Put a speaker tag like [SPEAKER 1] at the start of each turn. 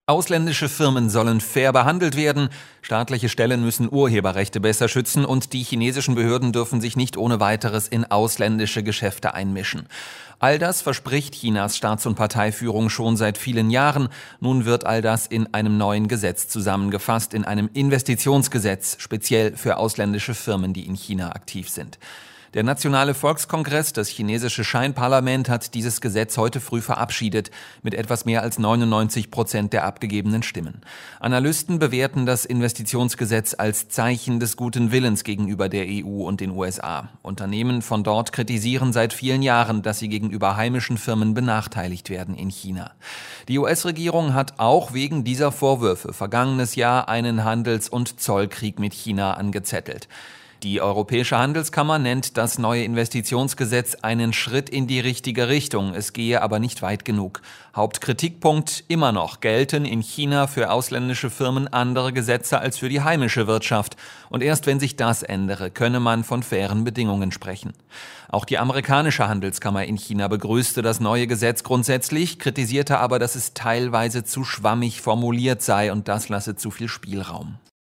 [SPEAKER 1] Ausländische Firmen sollen fair behandelt werden, staatliche Stellen müssen Urheberrechte besser schützen und die chinesischen Behörden dürfen sich nicht ohne weiteres in ausländische Geschäfte einmischen. All das verspricht Chinas Staats- und Parteiführung schon seit vielen Jahren. Nun wird all das in einem neuen Gesetz zusammengefasst, in einem Investitionsgesetz, speziell für ausländische Firmen, die in China aktiv sind. Der Nationale Volkskongress, das chinesische Scheinparlament, hat dieses Gesetz heute früh verabschiedet, mit etwas mehr als 99% der abgegebenen Stimmen. Analysten bewerten das Investitionsgesetz als Zeichen des guten Willens gegenüber der EU und den USA. Unternehmen von dort kritisieren seit vielen Jahren, dass sie gegenüber heimischen Firmen benachteiligt werden in China. Die US-Regierung hat auch wegen dieser Vorwürfe vergangenes Jahr einen Handels- und Zollkrieg mit China angezettelt. Die Europäische Handelskammer nennt das neue Investitionsgesetz einen Schritt in die richtige Richtung. Es gehe aber nicht weit genug. Hauptkritikpunkt: immer noch gelten in China für ausländische Firmen andere Gesetze als für die heimische Wirtschaft. Und erst wenn sich das ändere, könne man von fairen Bedingungen sprechen. Auch die amerikanische Handelskammer in China begrüßte das neue Gesetz grundsätzlich, kritisierte aber, dass es teilweise zu schwammig formuliert sei und das lasse zu viel Spielraum.